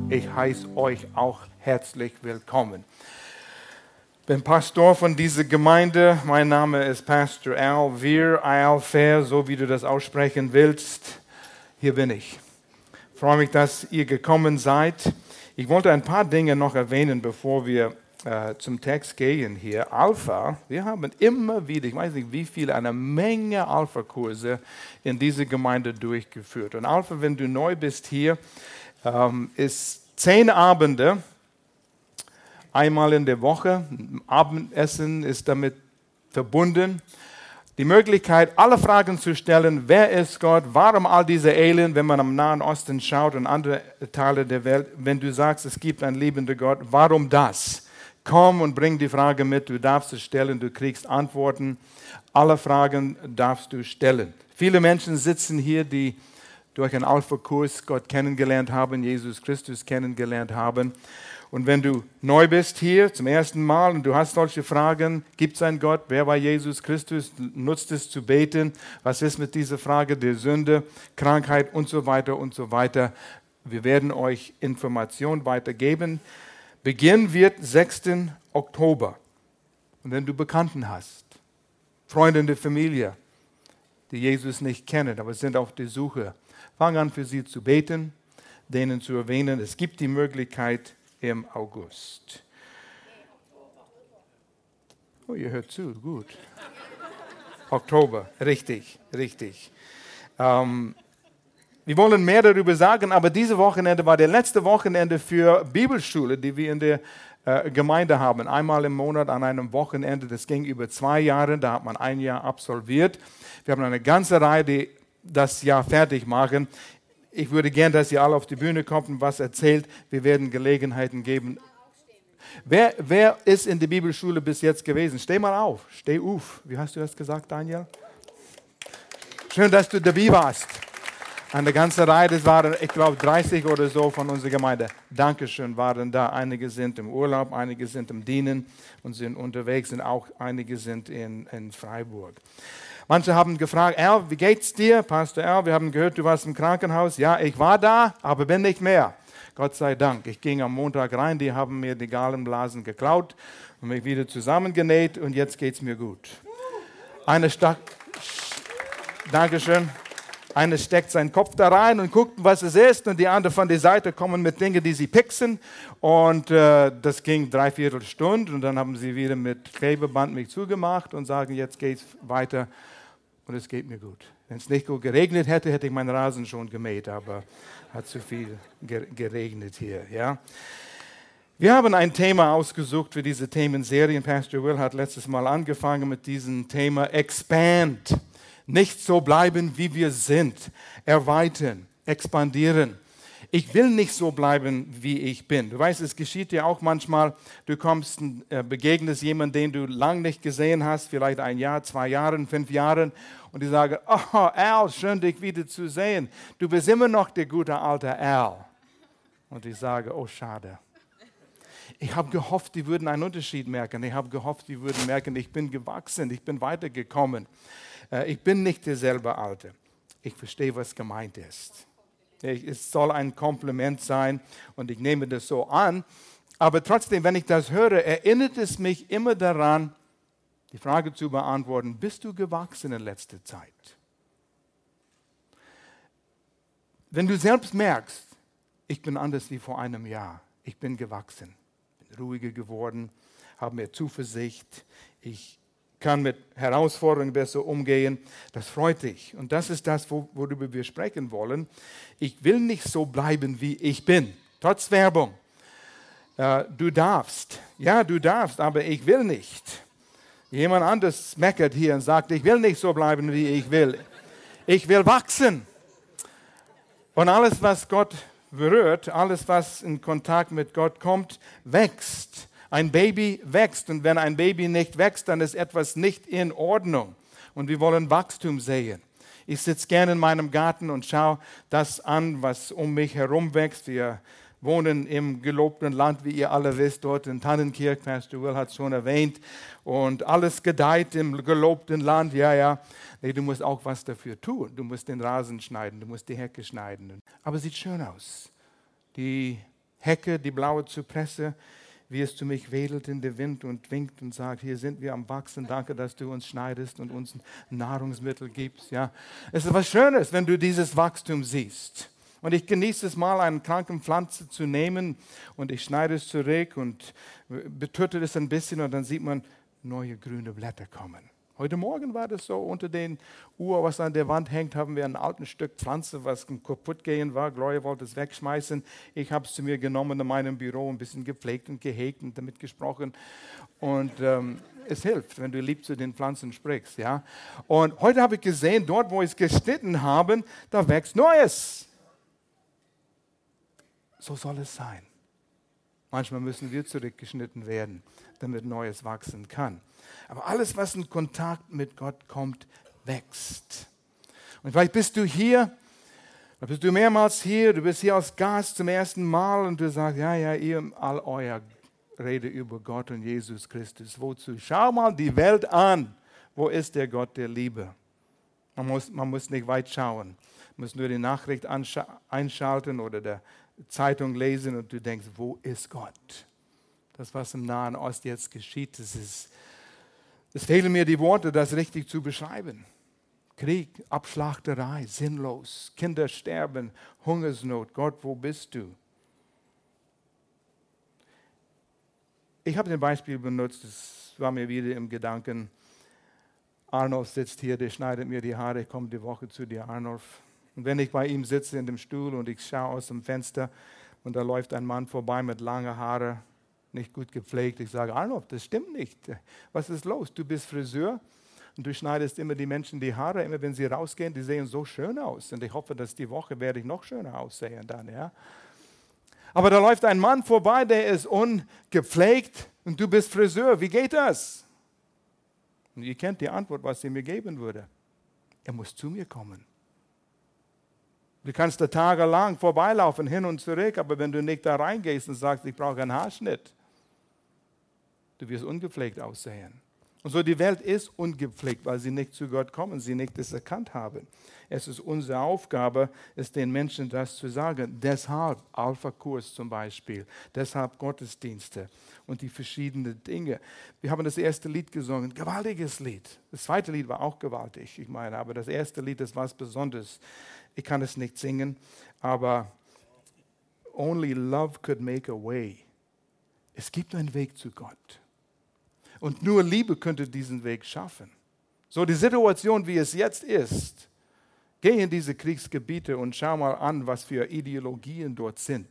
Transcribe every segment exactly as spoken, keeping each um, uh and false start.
Ich heiße euch auch herzlich willkommen. Ich bin Pastor von dieser Gemeinde. Mein Name ist Pastor Al. Wir, Al Fair, so wie du das aussprechen willst. Hier bin ich. Ich freue mich, dass ihr gekommen seid. Ich wollte ein paar Dinge noch erwähnen, bevor wir äh, zum Text gehen hier. Alpha, wir haben immer wieder, ich weiß nicht wie viele, eine Menge Alpha-Kurse in dieser Gemeinde durchgeführt. Und Alpha, wenn du neu bist hier, ähm, ist zehn Abende, einmal in der Woche. Abendessen ist damit verbunden. Die Möglichkeit, alle Fragen zu stellen, wer ist Gott, warum all diese Elend, wenn man am Nahen Osten schaut und andere Teile der Welt, wenn du sagst, es gibt einen liebenden Gott, warum das? Komm und bring die Frage mit, du darfst es stellen, du kriegst Antworten. Alle Fragen darfst du stellen. Viele Menschen sitzen hier, die durch einen Alpha-Kurs Gott kennengelernt haben, Jesus Christus kennengelernt haben. Und wenn du neu bist hier zum ersten Mal und du hast solche Fragen, gibt es einen Gott, wer war Jesus Christus, nutzt es zu beten, was ist mit dieser Frage der Sünde, Krankheit und so weiter und so weiter. Wir werden euch Informationen weitergeben. Beginn wird sechsten Oktober. Und wenn du Bekannten hast, Freunde in der Familie, die Jesus nicht kennen, aber sind auf der Suche, fang an für sie zu beten, denen zu erwähnen, es gibt die Möglichkeit im August. Oh, ihr hört zu, gut. Oktober, richtig, richtig. Ähm, wir wollen mehr darüber sagen, aber dieses Wochenende war der letzte Wochenende für Bibelschule, die wir in der äh, Gemeinde haben. Einmal im Monat an einem Wochenende, das ging über zwei Jahre, da hat man ein Jahr absolviert. Wir haben eine ganze Reihe, die das Jahr fertig machen. Ich würde gern, dass ihr alle auf die Bühne kommt und was erzählt. Wir werden Gelegenheiten geben. Wer, wer ist in der Bibelschule bis jetzt gewesen? Steh mal auf, steh auf. Wie hast du das gesagt, Daniel? Schön, dass du dabei warst. Eine ganze Reihe, das waren, ich glaube, dreißig oder so von unserer Gemeinde. Dankeschön, waren da. Einige sind im Urlaub, einige sind im Dienen und sind unterwegs und auch einige sind in, in Freiburg. Manche haben gefragt, Al, wie geht's dir? Pastor Al, wir haben gehört, du warst im Krankenhaus. Ja, ich war da, aber bin nicht mehr. Gott sei Dank. Ich ging am Montag rein, die haben mir die Gallenblasen geklaut und mich wieder zusammengenäht und jetzt geht's mir gut. Eine Sta- Dankeschön. Eine steckt seinen Kopf da rein und guckt, was es ist, und die andere von der Seite kommen mit Dingen, die sie pixen. Und äh, das ging dreiviertel Stunde und dann haben sie wieder mit Klebeband mich zugemacht und sagen, jetzt geht's weiter und es geht mir gut. Wenn es nicht gut geregnet hätte, hätte ich meinen Rasen schon gemäht, aber hat zu viel geregnet hier. Ja. Wir haben ein Thema ausgesucht für diese Themenserie. Pastor Will hat letztes Mal angefangen mit diesem Thema Expand. Nicht so bleiben, wie wir sind. Erweitern, expandieren. Ich will nicht so bleiben, wie ich bin. Du weißt, es geschieht dir auch manchmal, du kommst, äh, begegnest jemanden, den du lange nicht gesehen hast, vielleicht ein Jahr, zwei Jahre, fünf Jahre, und die sagen, oh Al, schön dich wieder zu sehen. Du bist immer noch der gute alte Al. Und ich sage, oh schade. Ich habe gehofft, die würden einen Unterschied merken. Ich habe gehofft, die würden merken, ich bin gewachsen, ich bin weitergekommen. Ich bin nicht derselbe Alte. Ich verstehe, was gemeint ist. Es soll ein Kompliment sein und ich nehme das so an. Aber trotzdem, wenn ich das höre, erinnert es mich immer daran, die Frage zu beantworten, bist du gewachsen in letzter Zeit? Wenn du selbst merkst, ich bin anders wie vor einem Jahr, ich bin gewachsen, bin ruhiger geworden, habe mehr Zuversicht, ich kann mit Herausforderungen besser umgehen. Das freut dich. Und das ist das, worüber wir sprechen wollen. Ich will nicht so bleiben, wie ich bin. Trotz Werbung. Äh, du darfst. Ja, du darfst, aber ich will nicht. Jemand anderes meckert hier und sagt, ich will nicht so bleiben, wie ich will. Ich will wachsen. Und alles, was Gott berührt, alles, was in Kontakt mit Gott kommt, wächst. Ein Baby wächst, und wenn ein Baby nicht wächst, dann ist etwas nicht in Ordnung. Und wir wollen Wachstum sehen. Ich sitze gerne in meinem Garten und schaue das an, was um mich herum wächst. Wir wohnen im gelobten Land, wie ihr alle wisst, dort in Tannenkirch. Pastor Will hat es schon erwähnt. Und alles gedeiht im gelobten Land. Ja, ja. Nee, du musst auch was dafür tun. Du musst den Rasen schneiden, du musst die Hecke schneiden. Aber es sieht schön aus. Die Hecke, die blaue Zypresse, wie es zu mich wedelt in der Wind und winkt und sagt, hier sind wir am Wachsen, danke, dass du uns schneidest und uns Nahrungsmittel gibst. Ja. Es ist was Schönes, wenn du dieses Wachstum siehst. Und ich genieße es mal, eine kranke Pflanze zu nehmen und ich schneide es zurück und betüttel es ein bisschen und dann sieht man, neue grüne Blätter kommen. Heute Morgen war das so, unter den Uhr, was an der Wand hängt, haben wir ein altes Stück Pflanze, was kaputt gehen war. Gloria wollte es wegschmeißen. Ich habe es zu mir genommen in meinem Büro, ein bisschen gepflegt und gehegt und damit gesprochen. Und ähm, es hilft, wenn du lieb zu den Pflanzen sprichst. Ja? Und heute habe ich gesehen, dort, wo ich es geschnitten habe, da wächst Neues. So soll es sein. Manchmal müssen wir zurückgeschnitten werden, damit Neues wachsen kann. Aber alles, was in Kontakt mit Gott kommt, wächst. Und vielleicht bist du hier, vielleicht bist du mehrmals hier, du bist hier als Gast zum ersten Mal und du sagst, ja, ja, ihr all euer Rede über Gott und Jesus Christus. Wozu? Schau mal die Welt an. Wo ist der Gott der Liebe? Man muss, man muss nicht weit schauen. Man muss nur die Nachricht einschalten oder der Zeitung lesen und du denkst, wo ist Gott? Das, was im Nahen Osten jetzt geschieht, das ist, es fehlen mir die Worte, das richtig zu beschreiben. Krieg, Abschlachterei, sinnlos, Kinder sterben, Hungersnot. Gott, wo bist du? Ich habe ein Beispiel benutzt, das war mir wieder im Gedanken. Arnulf sitzt hier, der schneidet mir die Haare, ich komme die Woche zu dir, Arnulf. Und wenn ich bei ihm sitze in dem Stuhl und ich schaue aus dem Fenster und da läuft ein Mann vorbei mit langen Haaren, nicht gut gepflegt, ich sage, Arnulf, das stimmt nicht. Was ist los? Du bist Friseur und du schneidest immer die Menschen die Haare, immer wenn sie rausgehen, die sehen so schön aus. Und ich hoffe, dass die Woche werde ich noch schöner aussehen dann, ja. Aber da läuft ein Mann vorbei, der ist ungepflegt und du bist Friseur. Wie geht das? Und ihr kennt die Antwort, was sie mir geben würde. Er muss zu mir kommen. Du kannst da tagelang vorbeilaufen, hin und zurück, aber wenn du nicht da reingehst und sagst, ich brauche einen Haarschnitt, du wirst ungepflegt aussehen. Und so die Welt ist ungepflegt, weil sie nicht zu Gott kommen, sie nicht das erkannt haben. Es ist unsere Aufgabe, es den Menschen das zu sagen. Deshalb Alpha-Kurs zum Beispiel, deshalb Gottesdienste und die verschiedenen Dinge. Wir haben das erste Lied gesungen, gewaltiges Lied. Das zweite Lied war auch gewaltig, ich meine, aber das erste Lied, das war was Besonderes. Ich kann es nicht singen, aber only love could make a way. Es gibt einen Weg zu Gott. Und nur Liebe könnte diesen Weg schaffen. So die Situation, wie es jetzt ist, geh in diese Kriegsgebiete und schau mal an, was für Ideologien dort sind.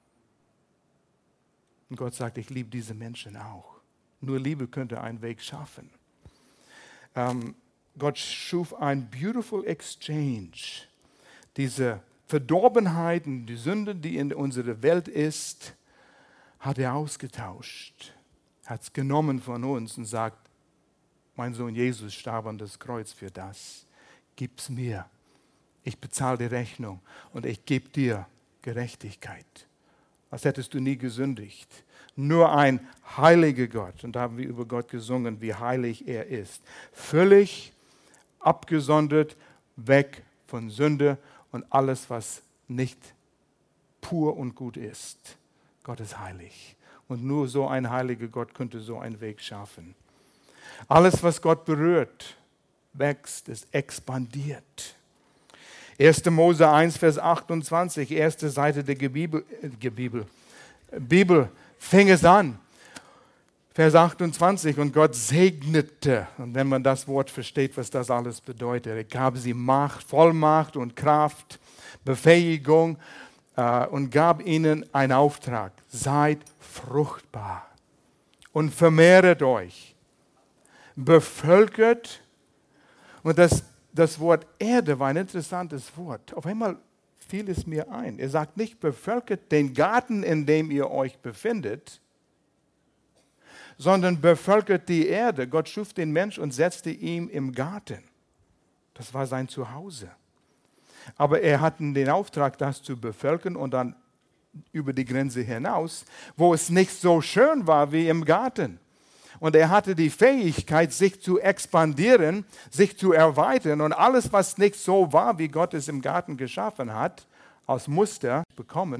Und Gott sagt, ich liebe diese Menschen auch. Nur Liebe könnte einen Weg schaffen. Ähm, Gott schuf ein beautiful exchange. Diese Verdorbenheit und die Sünde, die in unserer Welt ist, hat er ausgetauscht. Hat es genommen von uns und sagt, mein Sohn Jesus starb an das Kreuz für das. Gib's mir. Ich bezahle die Rechnung und ich gebe dir Gerechtigkeit. Als hättest du nie gesündigt. Nur ein heiliger Gott. Und da haben wir über Gott gesungen, wie heilig er ist. Völlig abgesondert, weg von Sünde und alles, was nicht pur und gut ist. Gott ist heilig. Und nur so ein heiliger Gott könnte so einen Weg schaffen. Alles, was Gott berührt, wächst, es expandiert. erster Mose eins, Vers achtundzwanzig, erste Seite der Bibel, äh, Bibel, Bibel, fing es an. Vers achtundzwanzig, und Gott segnete, und wenn man das Wort versteht, was das alles bedeutet, er gab sie Macht, Vollmacht und Kraft, Befähigung äh, und gab ihnen einen Auftrag. Seid fruchtbar und vermehret euch, bevölkert, und das, das Wort Erde war ein interessantes Wort. Auf einmal fiel es mir ein. Er sagt nicht, bevölkert den Garten, in dem ihr euch befindet, sondern bevölkert die Erde. Gott schuf den Mensch und setzte ihn im Garten. Das war sein Zuhause. Aber er hatte den Auftrag, das zu bevölkern und dann über die Grenze hinaus, wo es nicht so schön war wie im Garten. Und er hatte die Fähigkeit, sich zu expandieren, sich zu erweitern und alles, was nicht so war, wie Gott es im Garten geschaffen hat, als Muster bekommen,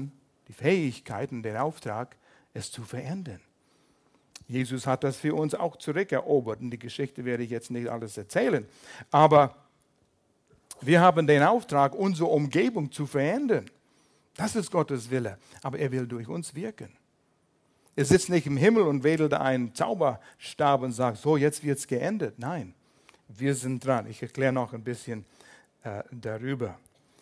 die Fähigkeit und den Auftrag, es zu verändern. Jesus hat das für uns auch zurückerobert. Und die Geschichte werde ich jetzt nicht alles erzählen. Aber wir haben den Auftrag, unsere Umgebung zu verändern. Das ist Gottes Wille. Aber er will durch uns wirken. Er sitzt nicht im Himmel und wedelt einen Zauberstab und sagt, so, jetzt wird es geändert. Nein, wir sind dran. Ich erkläre noch ein bisschen äh, darüber.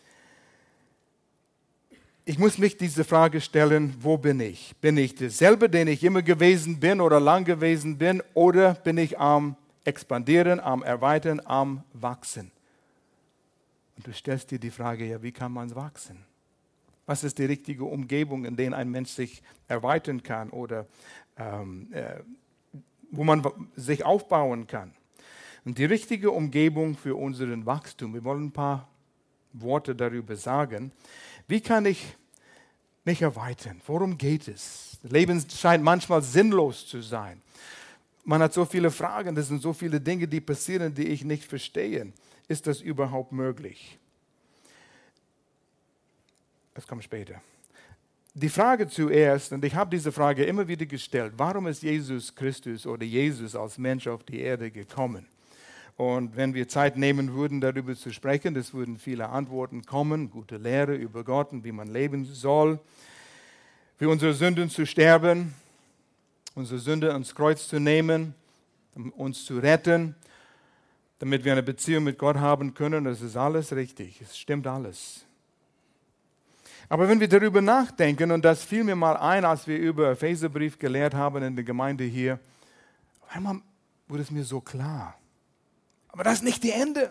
Ich muss mich diese Frage stellen, wo bin ich? Bin ich derselbe, den ich immer gewesen bin oder lang gewesen bin? Oder bin ich am Expandieren, am Erweitern, am Wachsen? Und du stellst dir die Frage, ja, wie kann man wachsen? Was ist die richtige Umgebung, in der ein Mensch sich erweitern kann oder ähm, äh, wo man sich aufbauen kann? Und die richtige Umgebung für unseren Wachstum, wir wollen ein paar Worte darüber sagen. Wie kann ich mich erweitern? Worum geht es? Das Leben scheint manchmal sinnlos zu sein. Man hat so viele Fragen, es sind so viele Dinge, die passieren, die ich nicht verstehe. Ist das überhaupt möglich? Das kommt später. Die Frage zuerst, und ich habe diese Frage immer wieder gestellt, warum ist Jesus Christus oder Jesus als Mensch auf die Erde gekommen? Und wenn wir Zeit nehmen würden, darüber zu sprechen, es würden viele Antworten kommen, gute Lehre über Gott und wie man leben soll, für unsere Sünden zu sterben, unsere Sünde ans Kreuz zu nehmen, um uns zu retten, damit wir eine Beziehung mit Gott haben können. Das ist alles richtig, es stimmt alles. Aber wenn wir darüber nachdenken, und das fiel mir mal ein, als wir über Epheserbrief gelehrt haben in der Gemeinde hier, einmal wurde es mir so klar. Aber das ist nicht die Ende.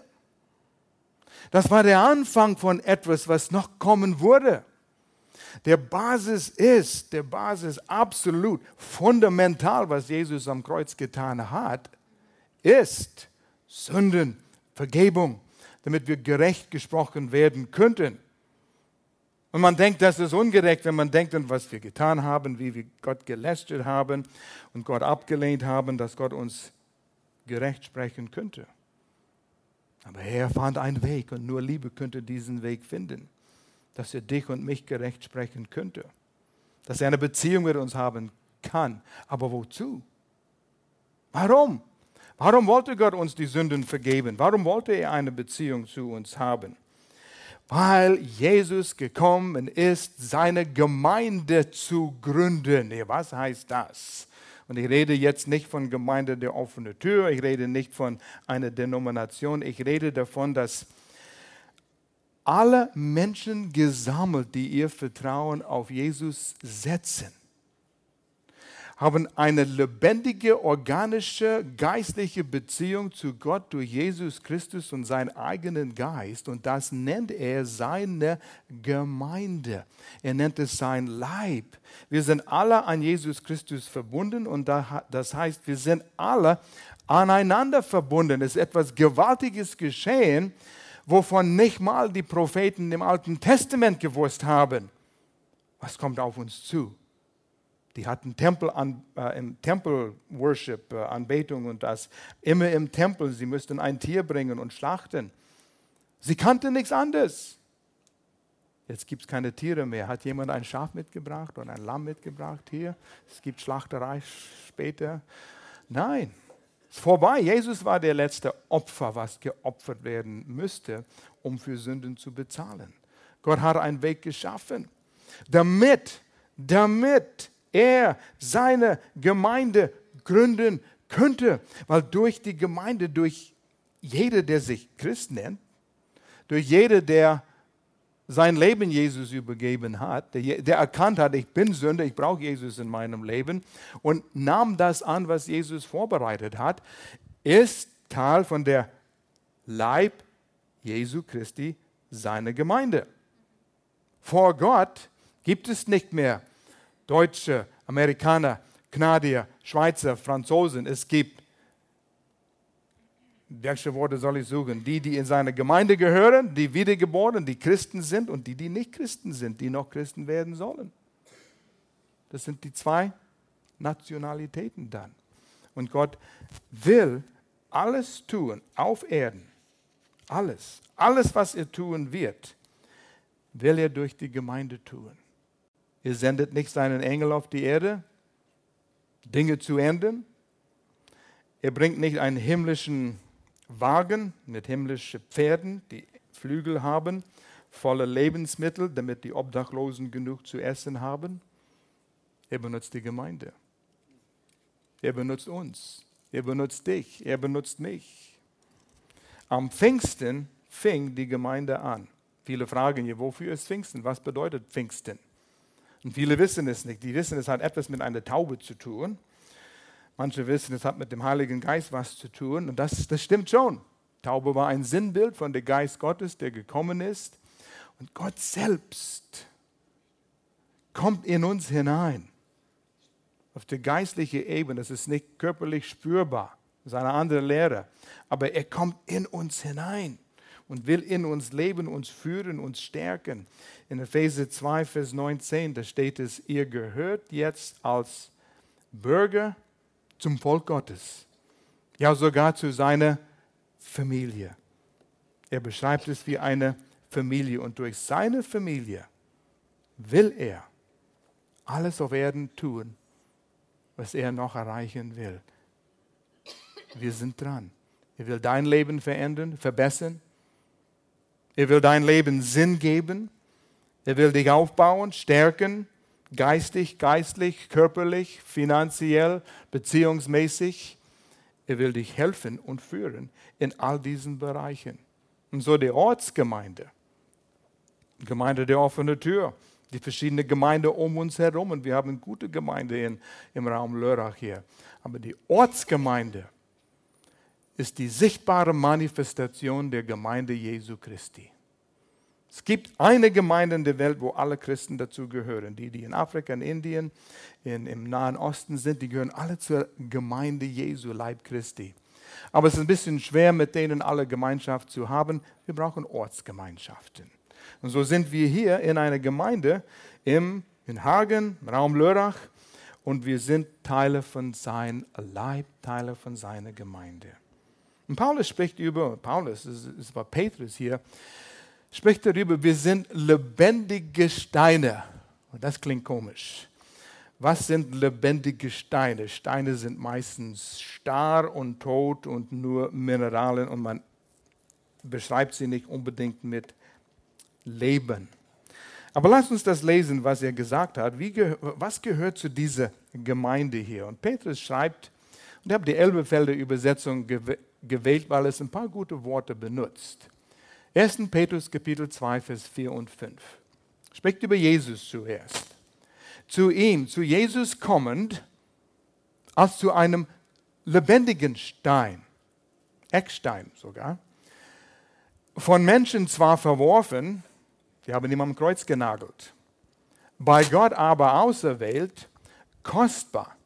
Das war der Anfang von etwas, was noch kommen würde. Der Basis ist, der Basis absolut fundamental, was Jesus am Kreuz getan hat, ist Sündenvergebung, damit wir gerecht gesprochen werden könnten. Und man denkt, das ist ungerecht, wenn man denkt an was wir getan haben, wie wir Gott gelästert haben und Gott abgelehnt haben, dass Gott uns gerecht sprechen könnte. Aber er fand einen Weg und nur Liebe könnte diesen Weg finden, dass er dich und mich gerecht sprechen könnte, dass er eine Beziehung mit uns haben kann. Aber wozu? Warum? Warum wollte Gott uns die Sünden vergeben? Warum wollte er eine Beziehung zu uns haben? Weil Jesus gekommen ist, seine Gemeinde zu gründen. Was heißt das? Und ich rede jetzt nicht von Gemeinde der offenen Tür, ich rede nicht von einer Denomination, ich rede davon, dass alle Menschen gesammelt, die ihr Vertrauen auf Jesus setzen, haben eine lebendige, organische, geistliche Beziehung zu Gott durch Jesus Christus und seinen eigenen Geist. Und das nennt er seine Gemeinde. Er nennt es sein Leib. Wir sind alle an Jesus Christus verbunden und das heißt, wir sind alle aneinander verbunden. Es ist etwas Gewaltiges geschehen, wovon nicht mal die Propheten im Alten Testament gewusst haben. Was kommt auf uns zu? Die hatten Tempel an, äh, im Tempel-Worship, äh, Anbetung und das immer im Tempel. Sie müssten ein Tier bringen und schlachten. Sie kannten nichts anderes. Jetzt gibt es keine Tiere mehr. Hat jemand ein Schaf mitgebracht oder ein Lamm mitgebracht hier? Es gibt Schlachterei später. Nein, es ist vorbei. Jesus war der letzte Opfer, was geopfert werden müsste, um für Sünden zu bezahlen. Gott hat einen Weg geschaffen, damit, damit er seine Gemeinde gründen könnte. Weil durch die Gemeinde, durch jeder, der sich Christ nennt, durch jeder, der sein Leben Jesus übergeben hat, der, der erkannt hat, ich bin Sünder, ich brauche Jesus in meinem Leben und nahm das an, was Jesus vorbereitet hat, ist Teil von der Leib Jesu Christi, seine Gemeinde. Vor Gott gibt es nicht mehr Deutsche, Amerikaner, Kanadier, Schweizer, Franzosen. Es gibt, welche Worte soll ich suchen? Die, die in seine Gemeinde gehören, die Wiedergeborenen, die Christen sind und die, die nicht Christen sind, die noch Christen werden sollen. Das sind die zwei Nationalitäten dann. Und Gott will alles tun auf Erden. Alles. Alles, was er tun wird, will er durch die Gemeinde tun. Er sendet nicht seinen Engel auf die Erde, Dinge zu ändern. Er bringt nicht einen himmlischen Wagen mit himmlischen Pferden, die Flügel haben, voller Lebensmittel, damit die Obdachlosen genug zu essen haben. Er benutzt die Gemeinde. Er benutzt uns. Er benutzt dich. Er benutzt mich. Am Pfingsten fing die Gemeinde an. Viele fragen hier, wofür ist Pfingsten? Was bedeutet Pfingsten? Und viele wissen es nicht. Die wissen, es hat etwas mit einer Taube zu tun. Manche wissen, es hat mit dem Heiligen Geist was zu tun. Und das, das stimmt schon. Taube war ein Sinnbild von dem Geist Gottes, der gekommen ist. Und Gott selbst kommt in uns hinein. Auf der geistlichen Ebene. Das ist nicht körperlich spürbar. Das ist eine andere Lehre. Aber er kommt in uns hinein und will in uns leben, uns führen, uns stärken. In Epheser zwei, Vers neunzehn, da steht es, ihr gehört jetzt als Bürger zum Volk Gottes. Ja, sogar zu seiner Familie. Er beschreibt es wie eine Familie. Und durch seine Familie will er alles auf Erden tun, was er noch erreichen will. Wir sind dran. Er will dein Leben verändern, verbessern. Er will dein Leben Sinn geben. Er will dich aufbauen, stärken, geistig, geistlich, körperlich, finanziell, beziehungsmäßig. Er will dich helfen und führen in all diesen Bereichen. Und so die Ortsgemeinde, Gemeinde der offenen Tür, die verschiedenen Gemeinden um uns herum. Und wir haben gute Gemeinde in, im Raum Lörrach hier. Aber die Ortsgemeinde ist die sichtbare Manifestation der Gemeinde Jesu Christi. Es gibt eine Gemeinde in der Welt, wo alle Christen dazu gehören. Die, die in Afrika, in Indien, in, im Nahen Osten sind, die gehören alle zur Gemeinde Jesu, Leib Christi. Aber es ist ein bisschen schwer, mit denen alle Gemeinschaft zu haben. Wir brauchen Ortsgemeinschaften. Und so sind wir hier in einer Gemeinde im, in Hagen, im Raum Lörrach. Und wir sind Teile von seinem Leib, Teile von seiner Gemeinde. Und Paulus spricht über, Paulus, es war Petrus hier, spricht darüber, wir sind lebendige Steine. Und das klingt komisch. Was sind lebendige Steine? Steine sind meistens starr und tot und nur Mineralien und man beschreibt sie nicht unbedingt mit Leben. Aber lasst uns das lesen, was er gesagt hat. Wie geh- was gehört zu dieser Gemeinde hier? Und Petrus schreibt, und ich habe die Elberfelder Übersetzung gew- gewählt, weil es ein paar gute Worte benutzt. erster. Petrus Kapitel zwei, Vers vier und fünf. Spricht über Jesus zuerst. Zu ihm, zu Jesus kommend, als zu einem lebendigen Stein, Eckstein sogar, von Menschen zwar verworfen, die haben ihn am Kreuz genagelt, bei Gott aber auserwählt, kostbar.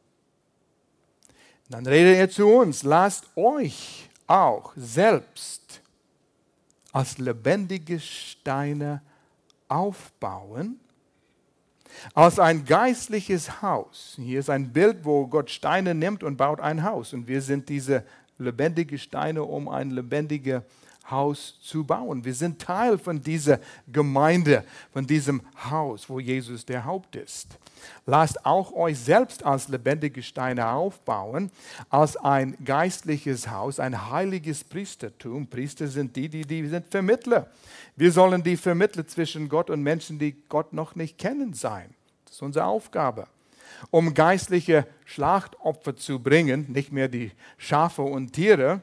Dann redet er zu uns, lasst euch auch selbst als lebendige Steine aufbauen, als ein geistliches Haus. Hier ist ein Bild, wo Gott Steine nimmt und baut ein Haus. Und wir sind diese lebendigen Steine, um ein lebendiges Haus zu bauen. Wir sind Teil von dieser Gemeinde, von diesem Haus, wo Jesus der Haupt ist. Lasst auch euch selbst als lebendige Steine aufbauen, als ein geistliches Haus, ein heiliges Priestertum. Priester sind die, die, die sind Vermittler. Wir sollen die Vermittler zwischen Gott und Menschen, die Gott noch nicht kennen, sein. Das ist unsere Aufgabe. Um geistliche Schlachtopfer zu bringen, nicht mehr die Schafe und Tiere,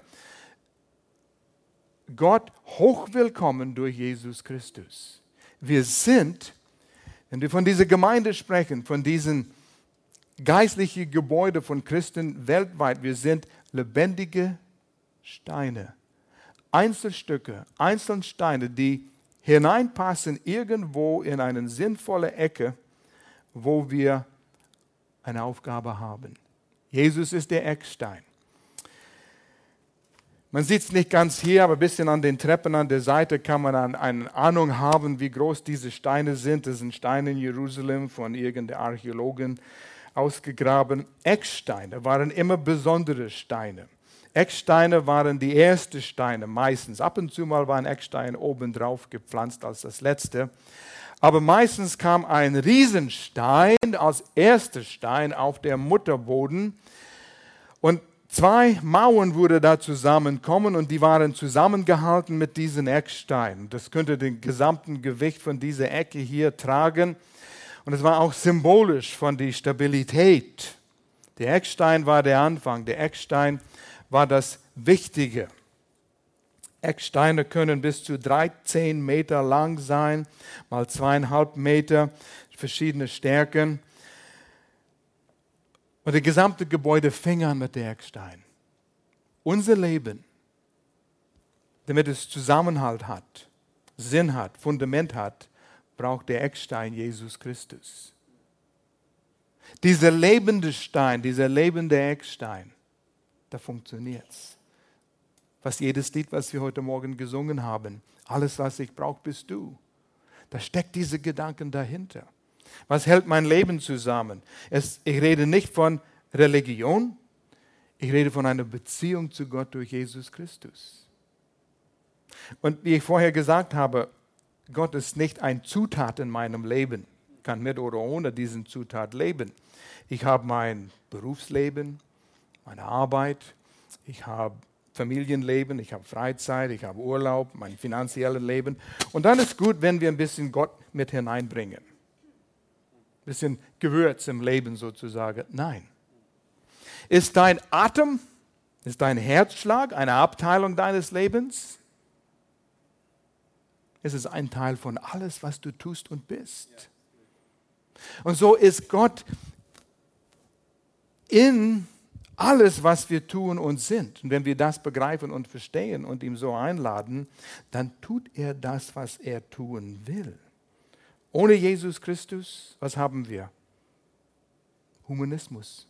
Gott hochwillkommen durch Jesus Christus. Wir sind, wenn wir von dieser Gemeinde sprechen, von diesen geistlichen Gebäuden von Christen weltweit, wir sind lebendige Steine. Einzelstücke, einzelne Steine, die hineinpassen irgendwo in eine sinnvolle Ecke, wo wir eine Aufgabe haben. Jesus ist der Eckstein. Man sieht es nicht ganz hier, aber ein bisschen an den Treppen an der Seite kann man eine Ahnung haben, wie groß diese Steine sind. Das sind Steine in Jerusalem von irgendeinem Archäologen ausgegraben. Ecksteine waren immer besondere Steine. Ecksteine waren die ersten Steine meistens. Ab und zu mal waren Ecksteine obendrauf gepflanzt als das letzte. Aber meistens kam ein Riesenstein als erster Stein auf der Mutterboden. Und zwei Mauern wurden da zusammenkommen und die waren zusammengehalten mit diesen Ecksteinen. Das könnte den gesamten Gewicht von dieser Ecke hier tragen. Und es war auch symbolisch von der Stabilität. Der Eckstein war der Anfang. Der Eckstein war das Wichtige. Ecksteine können bis zu dreizehn Meter lang sein, mal zweieinhalb Meter, verschiedene Stärken. Und das gesamte Gebäude fing an mit der Eckstein. Unser Leben, damit es Zusammenhalt hat, Sinn hat, Fundament hat, braucht der Eckstein Jesus Christus. Dieser lebende Stein, dieser lebende Eckstein, da funktioniert es. Was jedes Lied, was wir heute Morgen gesungen haben, alles, was ich brauche, bist du. Da steckt diese Gedanken dahinter. Was hält mein Leben zusammen? Es, ich rede nicht von Religion, ich rede von einer Beziehung zu Gott durch Jesus Christus. Und wie ich vorher gesagt habe, Gott ist nicht ein Zutat in meinem Leben. Ich kann mit oder ohne diesen Zutat leben. Ich habe mein Berufsleben, meine Arbeit, ich habe Familienleben, ich habe Freizeit, ich habe Urlaub, mein finanzielles Leben. Und dann ist gut, wenn wir ein bisschen Gott mit hineinbringen. Ein bisschen Gewürz im Leben sozusagen. Nein. Ist dein Atem, ist dein Herzschlag eine Abteilung deines Lebens? Es ist ein Teil von alles, was du tust und bist. Und so ist Gott in alles, was wir tun und sind. Und wenn wir das begreifen und verstehen und ihm so einladen, dann tut er das, was er tun will. Ohne Jesus Christus, was haben wir? Humanismus.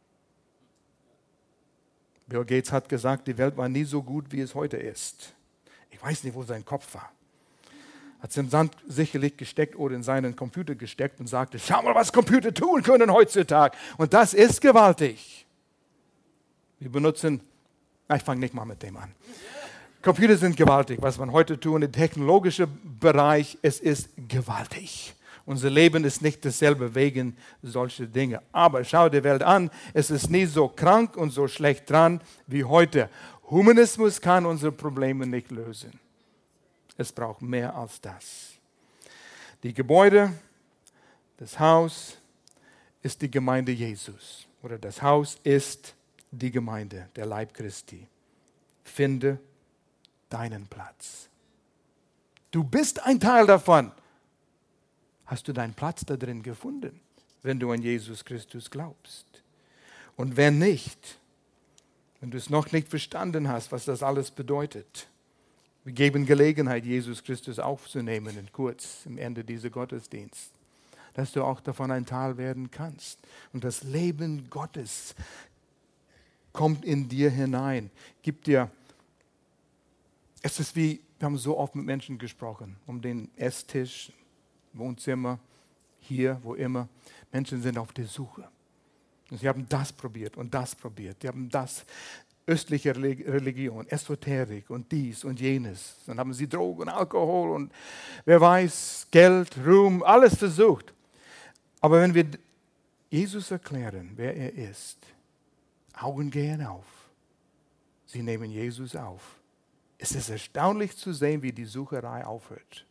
Bill Gates hat gesagt, die Welt war nie so gut, wie es heute ist. Ich weiß nicht, wo sein Kopf war. Hat es im Sand sicherlich gesteckt oder in seinen Computer gesteckt und sagte, schau mal, was Computer tun können heutzutage. Und das ist gewaltig. Wir benutzen, ich fange nicht mal mit dem an. Computer sind gewaltig, was man heute tut im technologischen Bereich, es ist gewaltig. Unser Leben ist nicht dasselbe wegen solcher Dinge. Aber schau die Welt an, es ist nie so krank und so schlecht dran wie heute. Humanismus kann unsere Probleme nicht lösen. Es braucht mehr als das. Die Gebäude, das Haus ist die Gemeinde Jesus. Oder das Haus ist die Gemeinde, der Leib Christi. Finde deinen Platz. Du bist ein Teil davon. Hast du deinen Platz da drin gefunden, wenn du an Jesus Christus glaubst? Und wenn nicht, wenn du es noch nicht verstanden hast, was das alles bedeutet, wir geben Gelegenheit, Jesus Christus aufzunehmen, in kurz, am Ende dieses Gottesdienstes, dass du auch davon ein Teil werden kannst. Und das Leben Gottes kommt in dir hinein, gibt dir, es ist wie, wir haben so oft mit Menschen gesprochen, um den Esstisch, Wohnzimmer, hier, wo immer. Menschen sind auf der Suche. Und sie haben das probiert und das probiert. Sie haben das, östliche Religion, Esoterik und dies und jenes. Dann haben sie Drogen, Alkohol und wer weiß, Geld, Ruhm, alles versucht. Aber wenn wir Jesus erklären, wer er ist, Augen gehen auf. Sie nehmen Jesus auf. Es ist erstaunlich zu sehen, wie die Sucherei aufhört.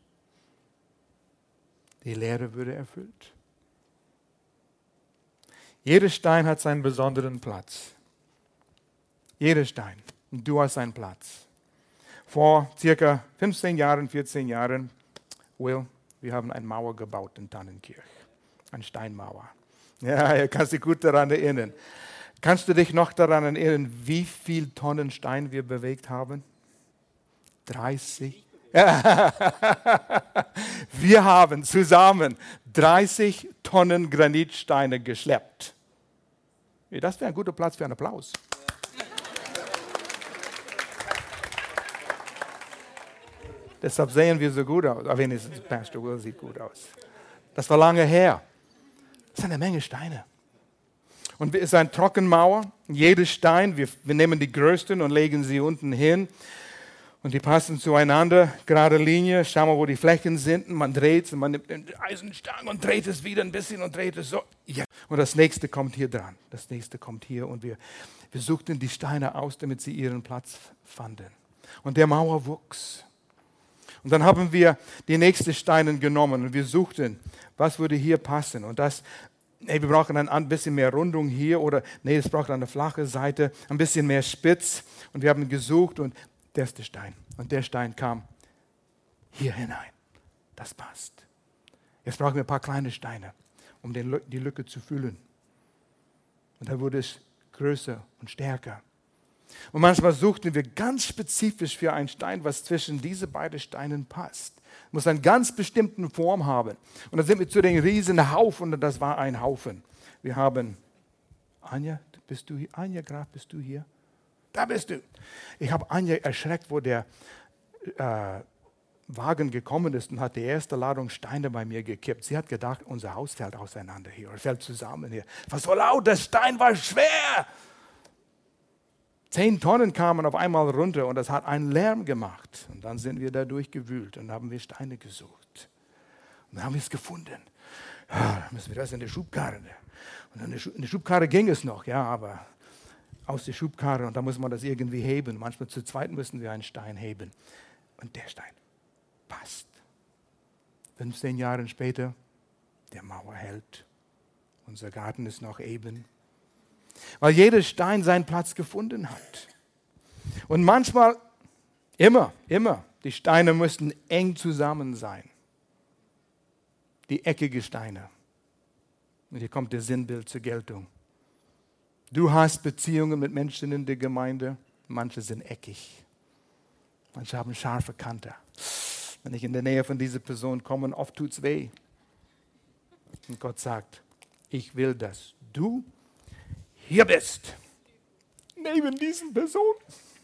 Die Lehre würde erfüllt. Jeder Stein hat seinen besonderen Platz. Jeder Stein. Und du hast einen Platz. Vor circa fünfzehn Jahren, vierzehn Jahren, Will, wir haben eine Mauer gebaut in Tannenkirch. Eine Steinmauer. Ja, ihr kannst dich gut daran erinnern. Kannst du dich noch daran erinnern, wie viel Tonnen Stein wir bewegt haben? dreißig. Wir haben zusammen dreißig Tonnen Granitsteine geschleppt. Das wäre ein guter Platz für einen Applaus. Deshalb sehen wir so gut aus. Aber wenigstens Pastor Will sieht gut aus. Das war lange her. Das ist eine Menge Steine. Und es ist eine Trockenmauer. Jeder Stein, wir, wir nehmen die größten und legen sie unten hin. Und die passen zueinander, gerade Linie. Schau mal, wo die Flächen sind. Und man dreht es und man nimmt den Eisenstange und dreht es wieder ein bisschen und dreht es so. Ja. Und das nächste kommt hier dran. Das nächste kommt hier. Und wir, wir suchten die Steine aus, damit sie ihren Platz fanden. Und der Mauer wuchs. Und dann haben wir die nächsten Steine genommen und wir suchten, was würde hier passen. Und das, nee, wir brauchen ein, ein bisschen mehr Rundung hier oder, nee, es braucht eine flache Seite, ein bisschen mehr spitz. Und wir haben gesucht und der ist der Stein. Und der Stein kam hier hinein. Das passt. Jetzt brauchen wir ein paar kleine Steine, um den, die Lücke zu füllen. Und dann wurde es größer und stärker. Und manchmal suchten wir ganz spezifisch für einen Stein, was zwischen diese beiden Steinen passt. Muss eine ganz bestimmte Form haben. Und dann sind wir zu den riesen Haufen und das war ein Haufen. Wir haben, Anja, bist du hier? Anja Graf, bist du hier? Da bist du. Ich habe Anja erschreckt, wo der äh, Wagen gekommen ist und hat die erste Ladung Steine bei mir gekippt. Sie hat gedacht, unser Haus fällt auseinander hier oder fällt zusammen hier. Was so laut, der Stein war schwer. Zehn Tonnen kamen auf einmal runter und das hat einen Lärm gemacht. Und dann sind wir da durchgewühlt und haben wir Steine gesucht. Und dann haben wir es gefunden. Ja, dann müssen wir das in der Schubkarre. Und in der Schubkarre ging es noch, ja, aber aus der Schubkarre und da muss man das irgendwie heben. Manchmal zu zweit müssen wir einen Stein heben. Und der Stein passt. fünfzehn Jahre später, der Mauer hält. Unser Garten ist noch eben. Weil jeder Stein seinen Platz gefunden hat. Und manchmal, immer, immer, die Steine müssten eng zusammen sein. Die eckige Steine. Und hier kommt der Sinnbild zur Geltung. Du hast Beziehungen mit Menschen in der Gemeinde, manche sind eckig. Manche haben scharfe Kante. Wenn ich in der Nähe von dieser Person komme, oft tut es weh. Und Gott sagt, ich will, dass du hier bist. Neben diesen Personen.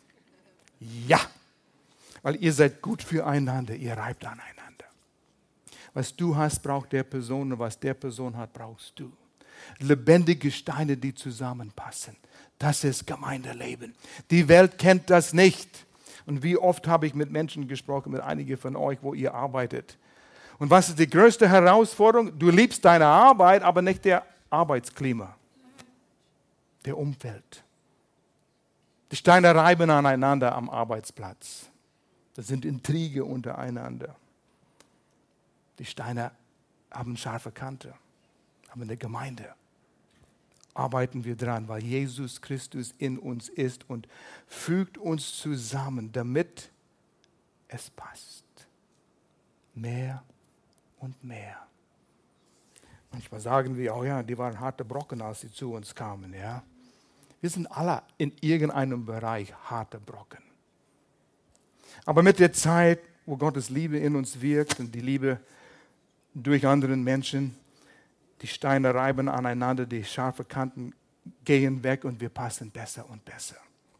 Ja, weil ihr seid gut füreinander, ihr reibt aneinander. Was du hast, braucht der Person und was der Person hat, brauchst du. Lebendige Steine, die zusammenpassen. Das ist Gemeindeleben. Die Welt kennt das nicht. Und wie oft habe ich mit Menschen gesprochen, mit einigen von euch, wo ihr arbeitet. Und was ist die größte Herausforderung? Du liebst deine Arbeit, aber nicht der Arbeitsklima. Der Umfeld. Die Steine reiben aneinander am Arbeitsplatz. Das sind Intrige untereinander. Die Steine haben scharfe Kante. Aber in der Gemeinde arbeiten wir dran, weil Jesus Christus in uns ist und fügt uns zusammen, damit es passt. Mehr und mehr. Manchmal sagen wir, oh ja, die waren harte Brocken, als sie zu uns kamen. Ja? Wir sind alle in irgendeinem Bereich harte Brocken. Aber mit der Zeit, wo Gottes Liebe in uns wirkt und die Liebe durch anderen Menschen, die Steine reiben aneinander, die scharfen Kanten gehen weg und wir passen besser und besser.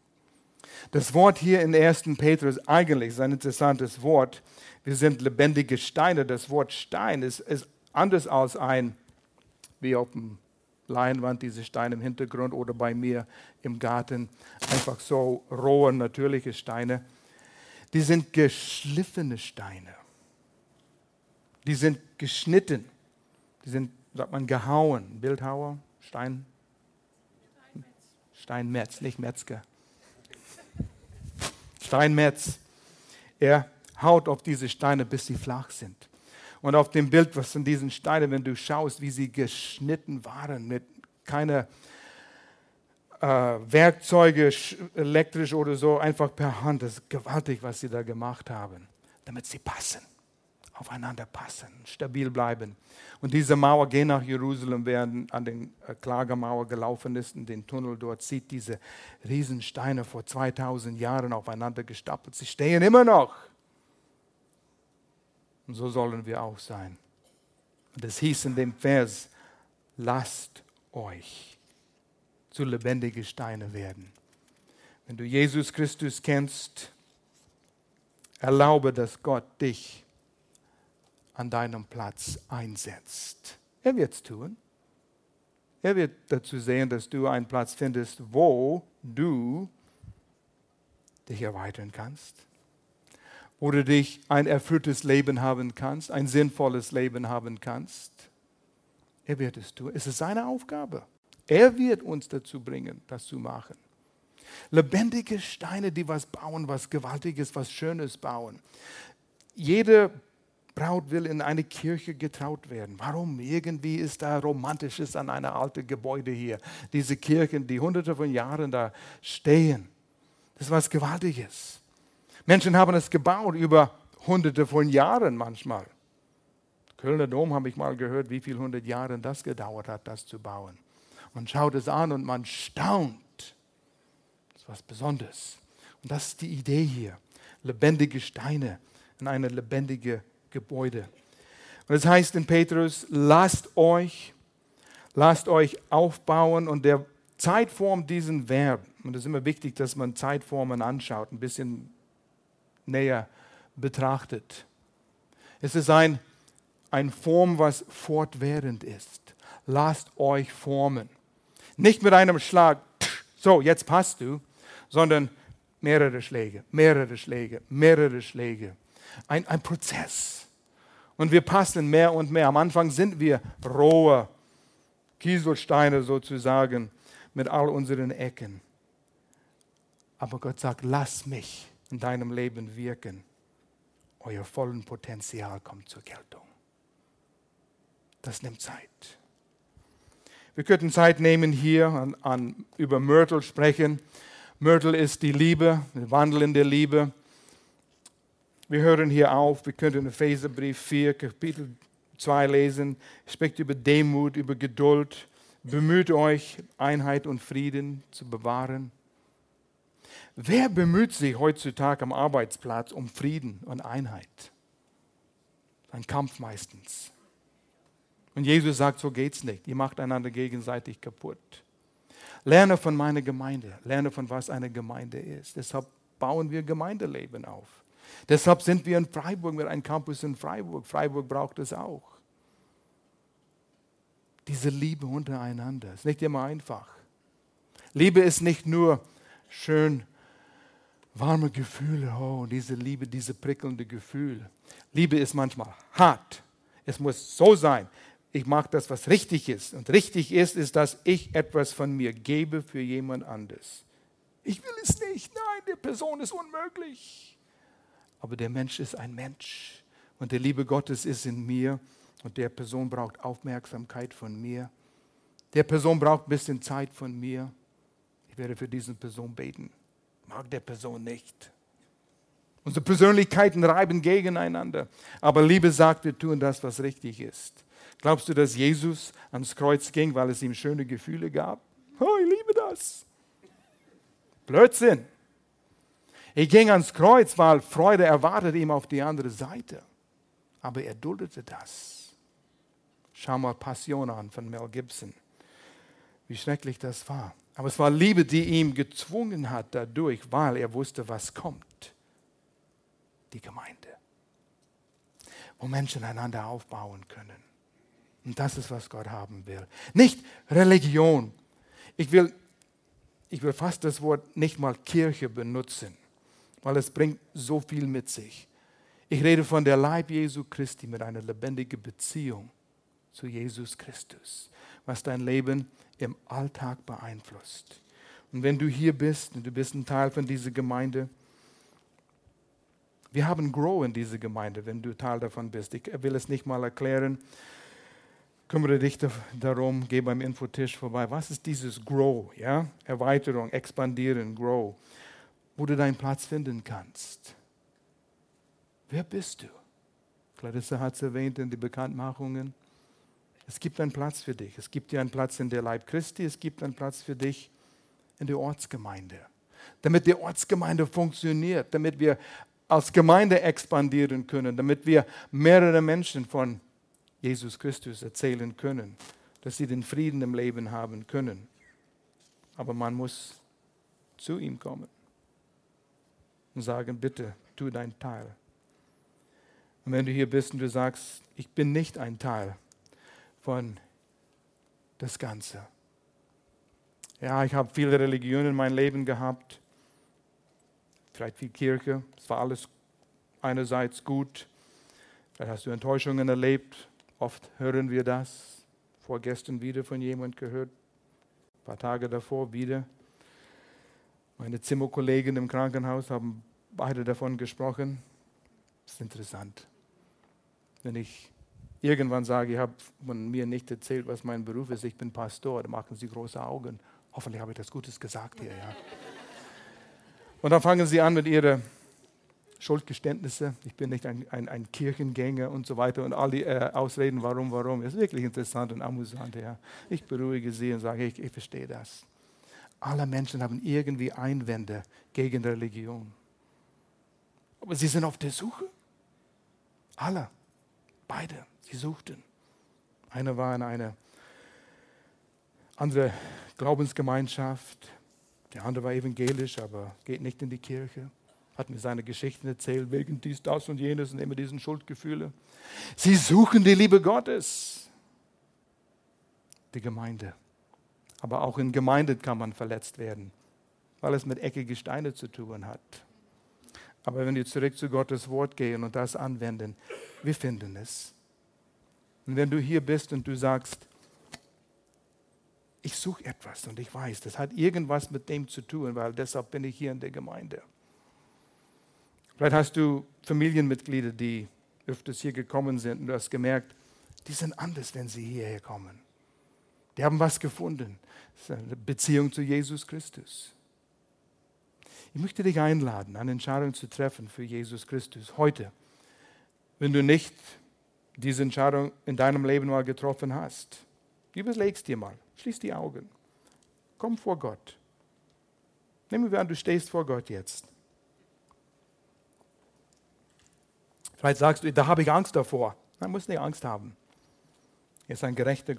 Das Wort hier in ersten Petrus eigentlich ist ein interessantes Wort. Wir sind lebendige Steine. Das Wort Stein ist, ist anders als ein, wie auf dem Leinwand, diese Steine im Hintergrund oder bei mir im Garten, einfach so rohe, natürliche Steine. Die sind geschliffene Steine. Die sind geschnitten. Die sind, sagt man, gehauen. Bildhauer, Stein, Steinmetz, nicht Metzger. Steinmetz. Er haut auf diese Steine, bis sie flach sind. Und auf dem Bild, was von diesen Steinen, wenn du schaust, wie sie geschnitten waren, mit keine äh, Werkzeuge, elektrisch oder so, einfach per Hand. Das ist gewaltig, was sie da gemacht haben, damit sie passen, aufeinander passen, stabil bleiben. Und diese Mauer geht nach Jerusalem, wer an den Klagemauer gelaufen ist, in den Tunnel dort sieht diese Riesensteine vor zweitausend Jahren aufeinander gestapelt. Sie stehen immer noch. Und so sollen wir auch sein. Und es hieß in dem Vers, lasst euch zu lebendige Steine werden. Wenn du Jesus Christus kennst, erlaube, dass Gott dich an deinem Platz einsetzt. Er wird es tun. Er wird dazu sehen, dass du einen Platz findest, wo du dich erweitern kannst, wo du dich ein erfülltes Leben haben kannst, ein sinnvolles Leben haben kannst. Er wird es tun. Es ist seine Aufgabe. Er wird uns dazu bringen, das zu machen. Lebendige Steine, die was bauen, was Gewaltiges, was Schönes bauen. Jede Braut will in eine Kirche getraut werden. Warum? Irgendwie ist da Romantisches an einer alten Gebäude hier. Diese Kirchen, die hunderte von Jahren da stehen. Das ist was Gewaltiges. Menschen haben es gebaut über hunderte von Jahren manchmal. Kölner Dom habe ich mal gehört, wie viele hundert Jahre das gedauert hat, das zu bauen. Man schaut es an und man staunt. Das ist was Besonderes. Und das ist die Idee hier. Lebendige Steine in eine lebendige Gebäude. Und es heißt in Petrus, lasst euch, lasst euch aufbauen. Und der Zeitform diesen Verb, und es ist immer wichtig, dass man Zeitformen anschaut, ein bisschen näher betrachtet. Es ist ein, ein Form, was fortwährend ist. Lasst euch formen. Nicht mit einem Schlag, so, jetzt passt du, sondern mehrere Schläge, mehrere Schläge, mehrere Schläge. Ein, ein Prozess. Und wir passen mehr und mehr. Am Anfang sind wir rohe Kieselsteine sozusagen mit all unseren Ecken. Aber Gott sagt, lass mich in deinem Leben wirken. Euer vollen Potenzial kommt zur Geltung. Das nimmt Zeit. Wir könnten Zeit nehmen, hier an, an, über Myrtle sprechen. Myrtle ist die Liebe, der Wandel in der Liebe. Wir hören hier auf, wir könnten Epheserbrief vier, Kapitel zwei lesen. Es spricht über Demut, über Geduld. Bemüht euch, Einheit und Frieden zu bewahren. Wer bemüht sich heutzutage am Arbeitsplatz um Frieden und Einheit? Ein Kampf meistens. Und Jesus sagt, so geht's nicht. Ihr macht einander gegenseitig kaputt. Lerne von meiner Gemeinde. Lerne von was eine Gemeinde ist. Deshalb bauen wir Gemeindeleben auf. Deshalb sind wir in Freiburg mit einem Campus in Freiburg. Freiburg braucht es auch. Diese Liebe untereinander ist nicht immer einfach. Liebe ist nicht nur schön warme Gefühle, oh, diese Liebe, diese prickelnde Gefühl. Liebe ist manchmal hart. Es muss so sein. Ich mag das, was richtig ist. Und richtig ist, ist, dass ich etwas von mir gebe für jemand anderes. Ich will es nicht. Nein, die Person ist unmöglich. Aber der Mensch ist ein Mensch. Und die Liebe Gottes ist in mir. Und der Person braucht Aufmerksamkeit von mir. Der Person braucht ein bisschen Zeit von mir. Ich werde für diese Person beten. Mag der Person nicht. Unsere Persönlichkeiten reiben gegeneinander. Aber Liebe sagt, wir tun das, was richtig ist. Glaubst du, dass Jesus ans Kreuz ging, weil es ihm schöne Gefühle gab? Oh, ich liebe das. Blödsinn. Er ging ans Kreuz, weil Freude erwartet ihm auf die andere Seite. Aber er duldete das. Schau mal Passion an von Mel Gibson. Wie schrecklich das war. Aber es war Liebe, die ihn gezwungen hat dadurch, weil er wusste, was kommt. Die Gemeinde. Wo Menschen einander aufbauen können. Und das ist, was Gott haben will. Nicht Religion. Ich will, ich will fast das Wort nicht mal Kirche benutzen, weil es bringt so viel mit sich. Ich rede von der Leib Jesu Christi mit einer lebendigen Beziehung zu Jesus Christus, was dein Leben im Alltag beeinflusst. Und wenn du hier bist und du bist ein Teil von dieser Gemeinde, wir haben Grow in dieser Gemeinde, wenn du Teil davon bist. Ich will es nicht mal erklären. Kümmere dich darum, geh beim Infotisch vorbei. Was ist dieses Grow? Ja? Erweiterung, expandieren, Grow. Wo du deinen Platz finden kannst. Wer bist du? Clarissa hat es erwähnt in den Bekanntmachungen. Es gibt einen Platz für dich. Es gibt dir einen Platz in der Leib Christi. Es gibt einen Platz für dich in der Ortsgemeinde. Damit die Ortsgemeinde funktioniert. Damit wir als Gemeinde expandieren können. Damit wir mehrere Menschen von Jesus Christus erzählen können. Dass sie den Frieden im Leben haben können. Aber man muss zu ihm kommen. Und sagen, bitte, tu deinen Teil. Und wenn du hier bist und du sagst, ich bin nicht ein Teil von das Ganze. Ja, ich habe viele Religionen in meinem Leben gehabt, vielleicht viel Kirche, es war alles einerseits gut. Vielleicht hast du Enttäuschungen erlebt. Oft hören wir das. Vorgestern wieder von jemandem gehört. Ein paar Tage davor wieder. Meine Zimmerkollegen im Krankenhaus haben beide davon gesprochen. Das ist interessant. Wenn ich irgendwann sage, ich habe von mir nicht erzählt, was mein Beruf ist, ich bin Pastor, dann machen sie große Augen. Hoffentlich habe ich das Gutes gesagt hier. Ja. Und dann fangen sie an mit ihren Schuldgeständnissen. Ich bin nicht ein, ein, ein Kirchengänger und so weiter. Und all die äh, Ausreden, warum, warum. Das ist wirklich interessant und amüsant. Ja. Ich beruhige sie und sage, ich, ich verstehe das. Alle Menschen haben irgendwie Einwände gegen Religion. Aber sie sind auf der Suche. Alle. Beide. Sie suchten. Einer war in einer anderen Glaubensgemeinschaft. Der andere war evangelisch, aber geht nicht in die Kirche. Hat mir seine Geschichten erzählt, wegen dies, das und jenes und immer diesen Schuldgefühle. Sie suchen die Liebe Gottes. Die Gemeinde. Aber auch in Gemeinden kann man verletzt werden, weil es mit eckigen Steinen zu tun hat. Aber wenn wir zurück zu Gottes Wort gehen und das anwenden, wir finden es. Und wenn du hier bist und du sagst, ich suche etwas und ich weiß, das hat irgendwas mit dem zu tun, weil deshalb bin ich hier in der Gemeinde. Vielleicht hast du Familienmitglieder, die öfters hier gekommen sind und du hast gemerkt, die sind anders, wenn sie hierher kommen. Die haben was gefunden. Das ist eine Beziehung zu Jesus Christus. Ich möchte dich einladen, eine Entscheidung zu treffen für Jesus Christus heute. Wenn du nicht diese Entscheidung in deinem Leben mal getroffen hast, überlegst dir mal, schließ die Augen, komm vor Gott. Nehmen wir an, du stehst vor Gott jetzt. Vielleicht sagst du, da habe ich Angst davor. Man muss nicht Angst haben. Er ist ein gerechter